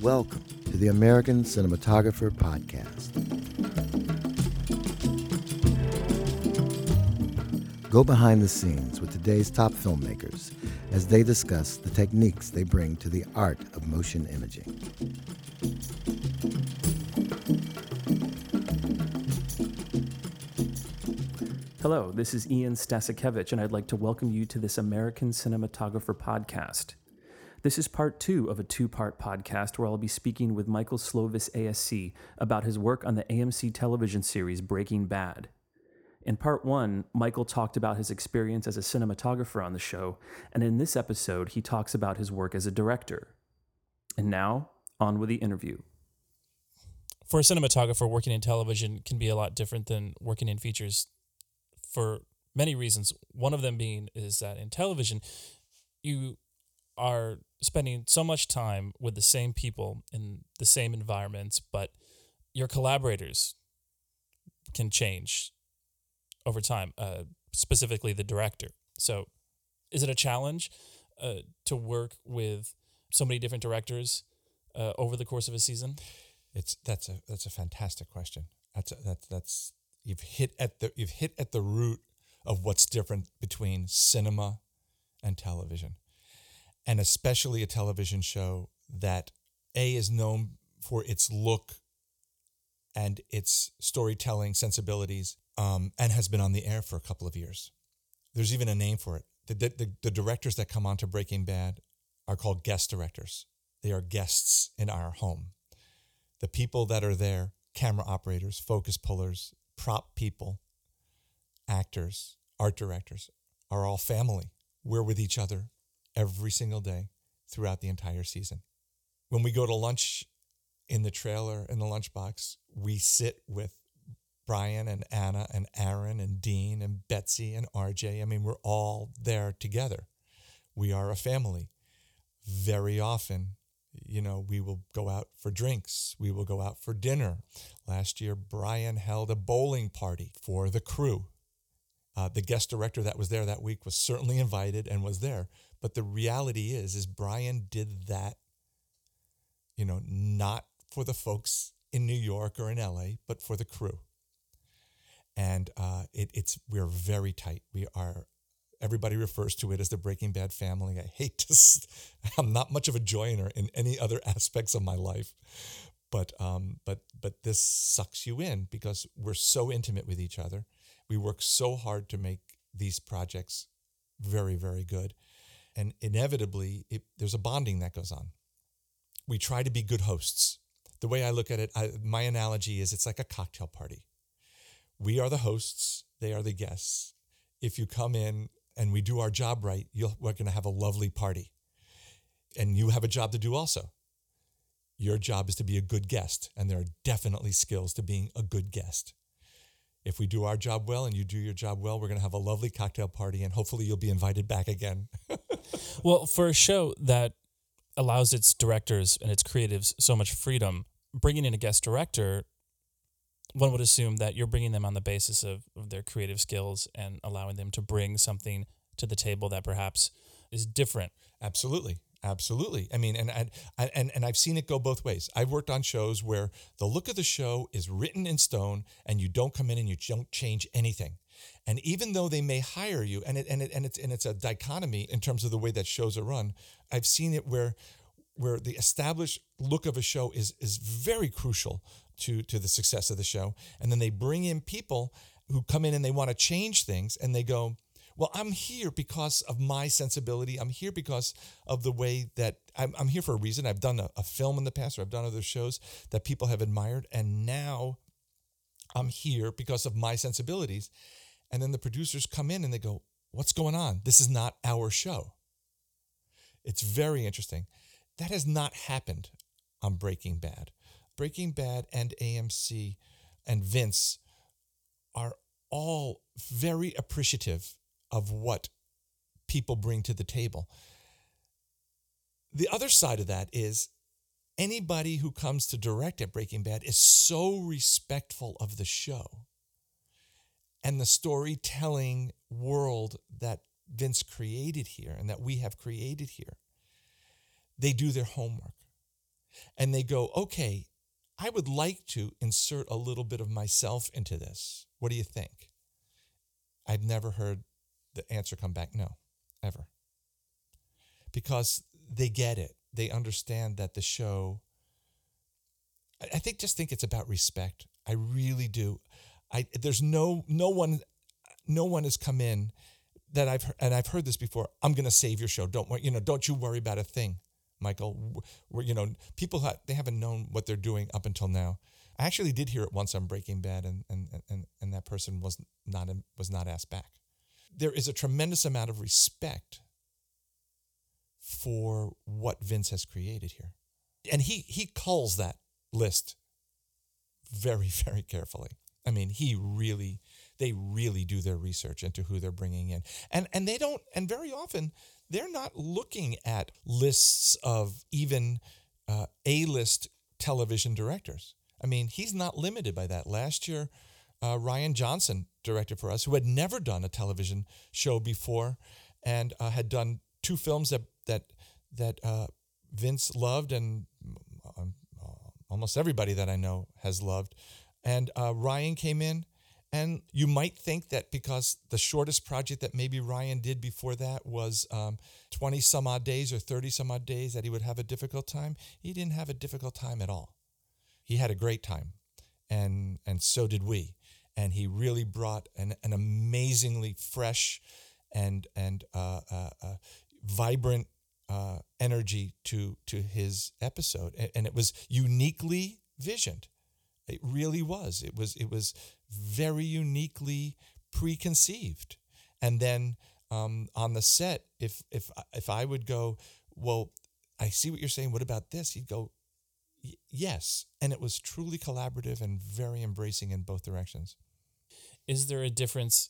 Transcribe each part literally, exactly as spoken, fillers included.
Welcome to the American Cinematographer Podcast. Go behind the scenes with today's top filmmakers as they discuss the techniques they bring to the art of motion imaging. Hello, this is Ian Stasikevich, and I'd like to welcome you to this American Cinematographer Podcast. This is part two of a two-part podcast where I'll be speaking with Michael Slovis, A S C, about his work on the A M C television series Breaking Bad. In part one, Michael talked about his experience as a cinematographer on the show, and in this episode, he talks about his work as a director. And now, on with the interview. For a cinematographer, working in television can be a lot different than working in features for many reasons. One of them being is that in television, you are spending so much time with the same people in the same environments, but your collaborators can change over time, uh, specifically the director. So is it a challenge uh, to work with so many different directors uh, over the course of a season? It's that's a that's a fantastic question. That's a, that's that's you've hit at the you've hit at the root of what's different between cinema and television. And especially a television show that A is known for its look and its storytelling sensibilities, um, and has been on the air for a couple of years. There's even a name for it. The, the, the directors that come on to Breaking Bad are called guest directors. They are guests in our home. The people that are there, camera operators, focus pullers, prop people, actors, art directors, are all family. We're with each other every single day throughout the entire season. When we go to lunch in the trailer, in the lunchbox, we sit with Brian and Anna and Aaron and Dean and Betsy and R J. I mean, we're all there together. We are a family. Very often, you know, we will go out for drinks. We will go out for dinner. Last year, Brian held a bowling party for the crew. Uh, the guest director that was there that week was certainly invited and was there. But the reality is, is Brian did that, you know, not for the folks in New York or in L A, but for the crew. And uh, it, it's we're very tight. We are. Everybody refers to it as the Breaking Bad family. I hate to. I'm not much of a joiner in any other aspects of my life, but um, but but this sucks you in because we're so intimate with each other. We work so hard to make these projects very, very good. And inevitably, it, there's a bonding that goes on. We try to be good hosts. The way I look at it, I, my analogy is it's like a cocktail party. We are the hosts. They are the guests. If you come in and we do our job right, you'll, we're going to have a lovely party. And you have a job to do also. Your job is to be a good guest. And there are definitely skills to being a good guest. If we do our job well and you do your job well, we're going to have a lovely cocktail party and hopefully you'll be invited back again. Well, for a show that allows its directors and its creatives so much freedom, bringing in a guest director, one would assume that you're bringing them on the basis of, of their creative skills and allowing them to bring something to the table that perhaps is different. Absolutely. Absolutely. I mean, and, and and and I've seen it go both ways. I've worked on shows where the look of the show is written in stone and you don't come in and you don't change anything. And even though they may hire you, and it and it and it's and it's a dichotomy in terms of the way that shows are run, I've seen it where where the established look of a show is is very crucial to to the success of the show. And then they bring in people who come in and they want to change things and they go, well, I'm here because of my sensibility. I'm here because of the way that I'm, I'm here for a reason. I've done a, a film in the past or I've done other shows that people have admired. And now I'm here because of my sensibilities. And then the producers come in and they go, what's going on? This is not our show. It's very interesting. That has not happened on Breaking Bad. Breaking Bad and A M C and Vince are all very appreciative of what people bring to the table. The other side of that is anybody who comes to direct at Breaking Bad is so respectful of the show and the storytelling world that Vince created here and that we have created here. They do their homework. and they go, okay, I would like to insert a little bit of myself into this. What do you think? I've never heard the answer come back, no, ever. Because they get it. They understand that the show, I think, just think it's about respect. I really do. I there's no no one no one has come in that I've and I've heard this before. I'm going to save your show. Don't you know? Don't you worry about a thing, Michael. We're, you know, people ha- they haven't known what they're doing up until now. I actually did hear it once on Breaking Bad, and and and and that person was not was not asked back. There is a tremendous amount of respect for what Vince has created here, and he he culls that list very, very carefully. I mean, he really, they really do their research into who they're bringing in. And and they don't, and very often, they're not looking at lists of even uh, A-list television directors. I mean, he's not limited by that. Last year, uh, Rian Johnson directed for us, who had never done a television show before, and uh, had done two films that that that uh, Vince loved, and um, almost everybody that I know has loved. And uh, Rian came in, and you might think that because the shortest project that maybe Rian did before that was um, twenty some odd days or thirty some odd days, that he would have a difficult time. He didn't have a difficult time at all. He had a great time, and and so did we. And he really brought an, an amazingly fresh and and uh, uh, uh, vibrant uh, energy to to his episode, and, and it was uniquely visioned. It really was. It was. It was very uniquely preconceived. And then um, on the set, if if if I would go, well, I see what you're saying. What about this? He'd go, yes. And it was truly collaborative and very embracing in both directions. Is there a difference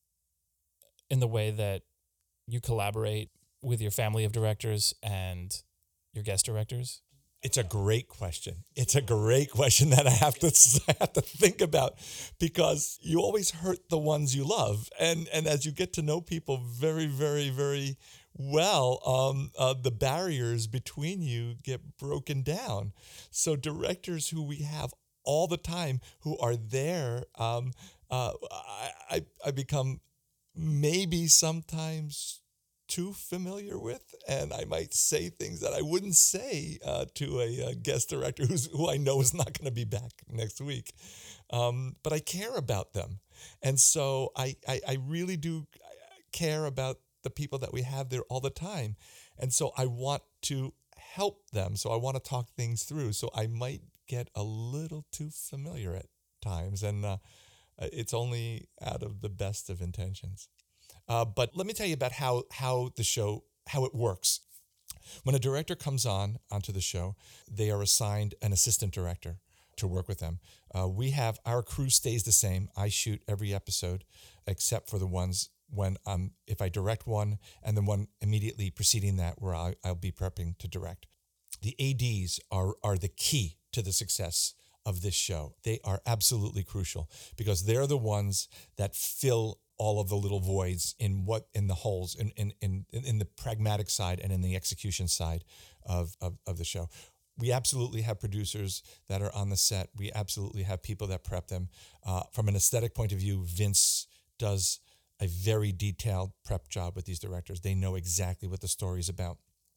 in the way that you collaborate with your family of directors and your guest directors? It's a great question. It's a great question that I have to I have to think about, because you always hurt the ones you love, and and as you get to know people very, very, very well, um, uh, the barriers between you get broken down. So directors who we have all the time, who are there, um, uh, I, I I become maybe sometimes too familiar with, and I might say things that I wouldn't say uh, to a, a guest director who's who I know is not going to be back next week. Um, but I care about them, and so I, I I really do care about the people that we have there all the time, and so I want to help them. So I want to talk things through. So I might get a little too familiar at times, and uh, it's only out of the best of intentions. Uh, but let me tell you about how how the show, how it works. When a director comes on onto the show, they are assigned an assistant director to work with them. Uh, we have, our crew stays the same. I shoot every episode except for the ones when um if I direct one, and then one immediately preceding that where I, I'll be prepping to direct. The A Ds are are the key to the success of this show. They are absolutely crucial, because they're the ones that fill all of the little voids in what in the holes in in in, in the pragmatic side and in the execution side of, of of the show. We absolutely have producers that are on the set. We absolutely have people that prep them. Uh, from an aesthetic point of view, Vince does a very detailed prep job with these directors. They know exactly what the story is about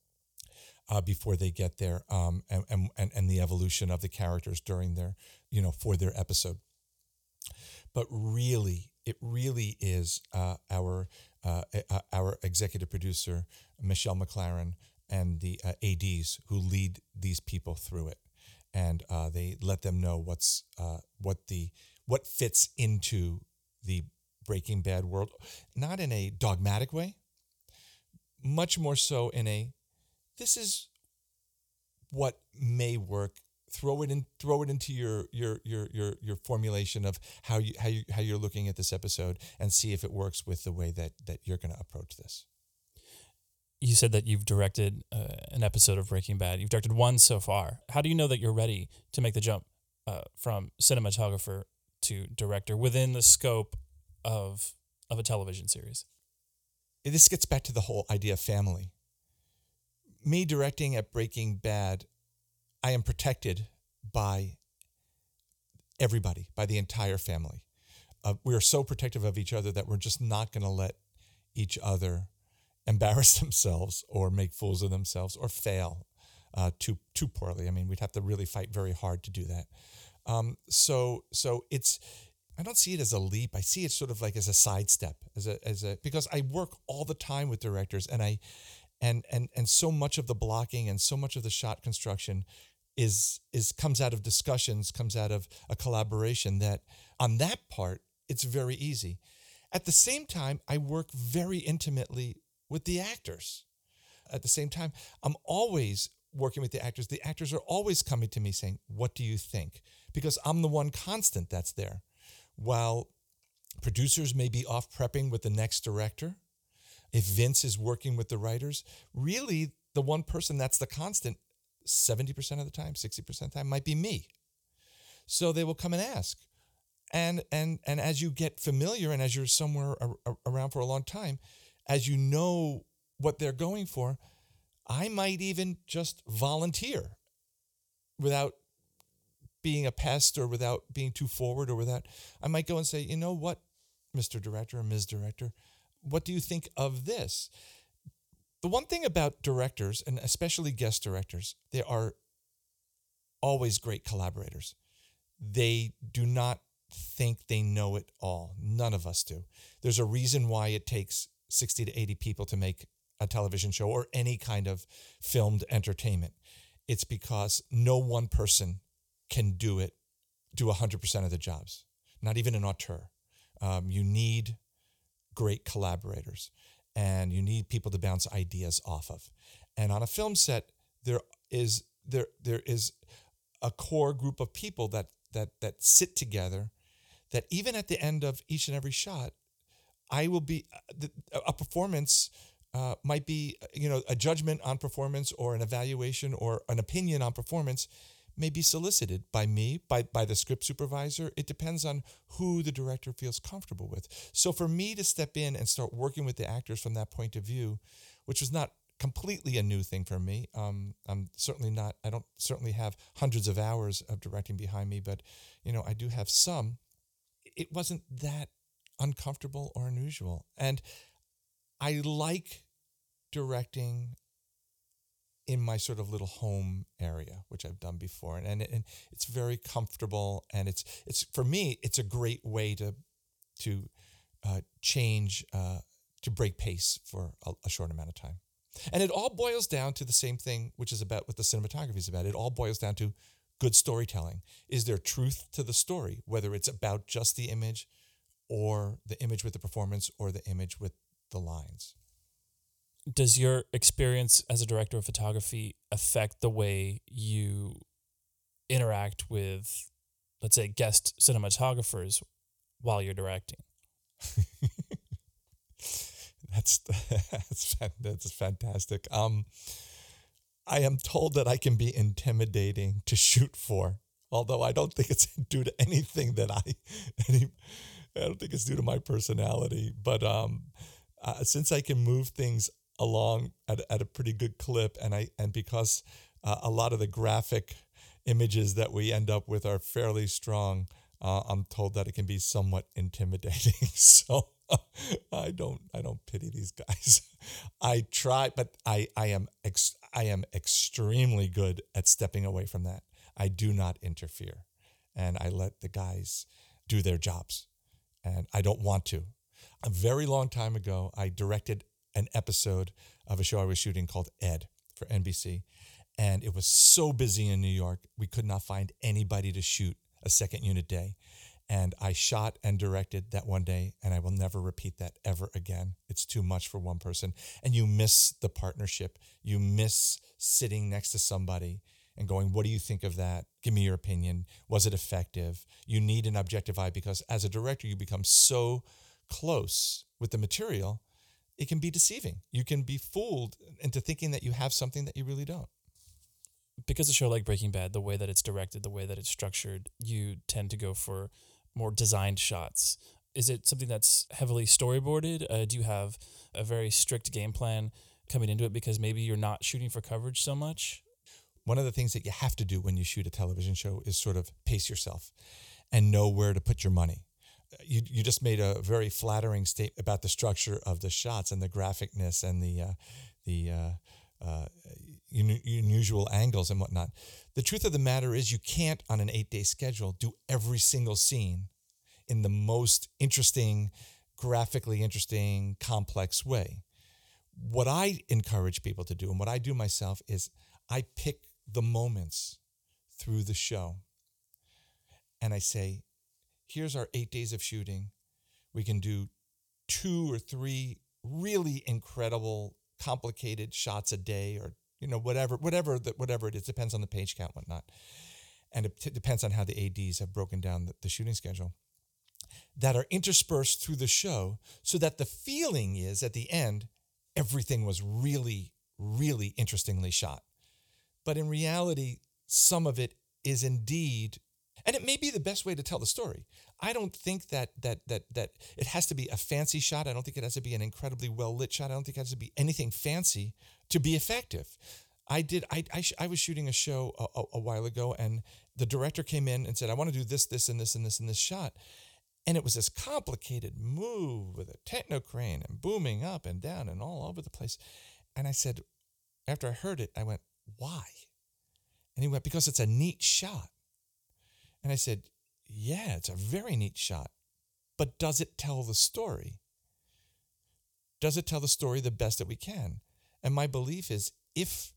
uh, before they get there, um, and, and and the evolution of the characters during their, you know, for their episode. But really, it really is uh, our uh, uh, our executive producer, Michelle McLaren, and the uh, A Ds who lead these people through it, and uh, they let them know what's uh, what the what fits into the Breaking Bad world, not in a dogmatic way, much more so in a, this is what may work. Throw it in. Throw it into your your your your your formulation of how you how you how you're looking at this episode, and see if it works with the way that that you're going to approach this. You said that you've directed uh, an episode of Breaking Bad. You've directed one so far. How do you know that you're ready to make the jump uh, from cinematographer to director within the scope of of a television series? This gets back to the whole idea of family. Me directing at Breaking Bad I am protected by everybody, by the entire family. Uh, we are so protective of each other that we're just not going to let each other embarrass themselves or make fools of themselves or fail uh, too too poorly. I mean, we'd have to really fight very hard to do that. Um, so so it's I don't see it as a leap. I see it sort of like as a sidestep, as a as a because I work all the time with directors, and I and and and so much of the blocking and so much of the shot construction is is comes out of discussions, comes out of a collaboration that on that part it's very easy. At the same time, I work very intimately with the actors. At the same time, I'm always working with the actors. The actors are always coming to me saying, "What do you think?" Because I'm the one constant that's there. While producers may be off prepping with the next director, if Vince is working with the writers, really the one person that's the constant seventy percent of the time, sixty percent of the time might be me. So they will come and ask. And and and as you get familiar and as you're somewhere ar- around for a long time, as you know what they're going for, I might even just volunteer without being a pest or without being too forward or without, I might go and say, you know what, Mister Director or Miz Director, what do you think of this? The one thing about directors, and especially guest directors, they are always great collaborators. They do not think they know it all. None of us do. There's a reason why it takes sixty to eighty people to make a television show or any kind of filmed entertainment. It's because no one person can do it, do one hundred percent of the jobs, not even an auteur. Um, you need great collaborators, and you need people to bounce ideas off of. And on a film set, there is there there is a core group of people that that that sit together, that even at the end of each and every shot, I will be, a performance uh, might be, you know, a judgment on performance or an evaluation or an opinion on performance may be solicited by me, by, by the script supervisor. It depends on who the director feels comfortable with. So for me to step in and start working with the actors from that point of view, which was not completely a new thing for me. Um, I'm certainly not, I don't certainly have hundreds of hours of directing behind me, but, you know, I do have some. It wasn't that uncomfortable or unusual. And I like directing in my sort of little home area, which I've done before. And, and, and it's very comfortable. And it's, it's for me, it's a great way to, to uh, change, uh, to break pace for a, a short amount of time. And it all boils down to the same thing, which is about what the cinematography is about. It all boils down to good storytelling. Is there truth to the story, whether it's about just the image or the image with the performance or the image with the lines? Does your experience as a director of photography affect the way you interact with, let's say, guest cinematographers while you're directing? That's that's that's fantastic. Um, I am told that I can be intimidating to shoot for, although I don't think it's due to anything that I, any, I don't think it's due to my personality. But um, uh, since I can move things along at at a pretty good clip, and I and because uh, a lot of the graphic images that we end up with are fairly strong, uh, I'm told that it can be somewhat intimidating. So. I don't. I don't pity these guys. I try, but I. I am. Ex, I am extremely good at stepping away from that. I do not interfere, and I let the guys do their jobs, and I don't want to. A very long time ago, I directed an episode of a show I was shooting called Ed for N B C, and it was so busy in New York we could not find anybody to shoot a second unit day. And I shot and directed that one day, and I will never repeat that ever again. It's too much for one person. And you miss the partnership. You miss sitting next to somebody and going, what do you think of that? Give me your opinion. Was it effective? You need an objective eye because as a director, you become so close with the material, it can be deceiving. You can be fooled into thinking that you have something that you really don't. Because a show like Breaking Bad, the way that it's directed, the way that it's structured, you tend to go for more designed shots. Is it something that's heavily storyboarded? Uh, do you have a very strict game plan coming into it because maybe you're not shooting for coverage so much? One of the things that you have to do when you shoot a television show is sort of pace yourself and know where to put your money. You you just made a very flattering statement about the structure of the shots and the graphicness and the uh, the uh, uh, un- unusual angles and whatnot. The truth of the matter is you can't, on an eight-day schedule, do every single scene in the most interesting, graphically interesting, complex way. What I encourage people to do, and what I do myself, is I pick the moments through the show and I say, here's our eight days of shooting. We can do two or three really incredible, complicated shots a day, or you know whatever, whatever that whatever it is. Depends on the page count, whatnot, and it t- depends on how the A Ds have broken down the, the shooting schedule. That are interspersed through the show, so that the feeling is at the end, everything was really, really interestingly shot. But in reality, some of it is indeed, and it may be the best way to tell the story. I don't think that that that that it has to be a fancy shot. I don't think it has to be an incredibly well lit shot. I don't think it has to be anything fancy to be effective. I did. I I, sh- I was shooting a show a, a, a while ago, and the director came in and said, "I want to do this, this, and this, and this, and this shot." And it was this complicated move with a techno crane and booming up and down and all over the place. And I said, after I heard it, I went, why? And he went, because it's a neat shot. And I said, yeah, it's a very neat shot. But does it tell the story? Does it tell the story the best that we can? And my belief is, if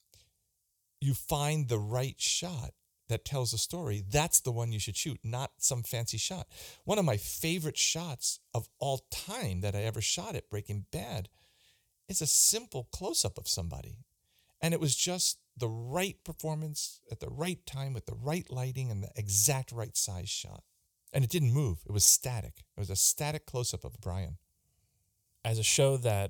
you find the right shot that tells a story, that's the one you should shoot, not some fancy shot. One of my favorite shots of all time that I ever shot at Breaking Bad is a simple close-up of somebody. And it was just the right performance at the right time with the right lighting and the exact right size shot. And it didn't move. It was static. It was a static close-up of Brian. As a show that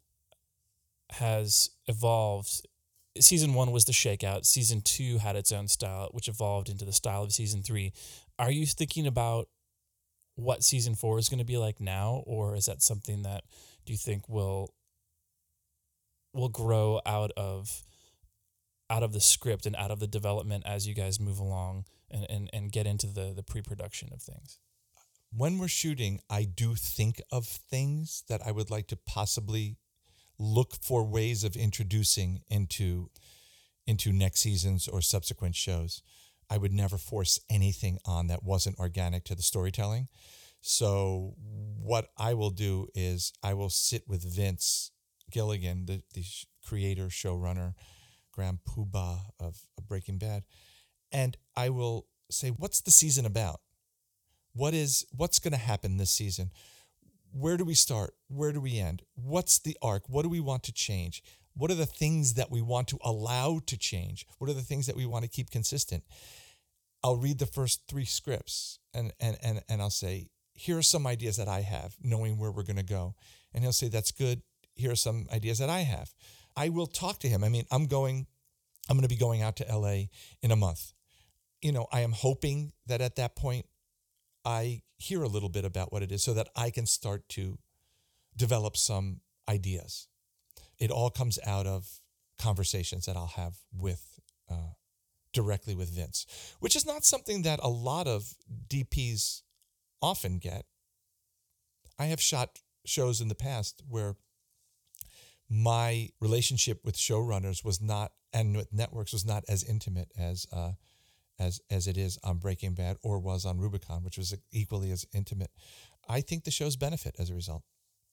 has evolved, season one was the shakeout. Season two had its own style, which evolved into the style of season three. Are you thinking about what season four is going to be like now, or is that something that do you think will will grow out of out of the script and out of the development as you guys move along and, and, and get into the, the pre-production of things? When we're shooting, I do think of things that I would like to possibly look for ways of introducing into into next seasons or subsequent shows. I would never force anything on that wasn't organic to the storytelling. So what I will do is I will sit with Vince Gilligan, the, the creator, showrunner, grand poobah of, of Breaking Bad, and I will say, what's the season about? What is what's going to happen this season? Where do we start? Where do we end? What's the arc? What do we want to change? What are the things that we want to allow to change? What are the things that we want to keep consistent? I'll read the first three scripts and and and, and I'll say, here are some ideas that I have, knowing where we're going to go. And he'll say, that's good. Here are some ideas that I have. I will talk to him. I mean, I'm going, I'm going to be going out to L A in a month. You know, I am hoping that at that point, I hear a little bit about what it is so that I can start to develop some ideas. It all comes out of conversations that I'll have with uh, directly with Vince, which is not something that a lot of D Ps often get. I have shot shows in the past where my relationship with showrunners was not, and with networks was not as intimate as uh, as as it is on Breaking Bad or was on Rubicon, which was equally as intimate. I think the shows benefit as a result.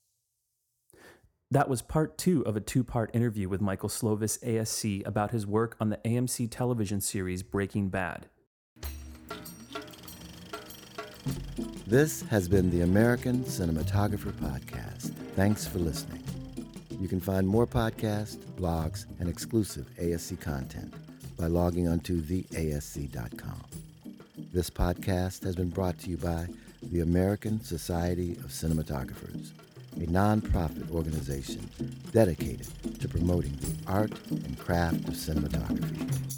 That was part two of a two-part interview with Michael Slovis, A S C, about his work on the A M C television series Breaking Bad. This has been the American Cinematographer Podcast. Thanks for listening. You can find more podcasts, blogs, and exclusive A S C content by logging onto the A S C dot com. This podcast has been brought to you by the American Society of Cinematographers, a nonprofit organization dedicated to promoting the art and craft of cinematography.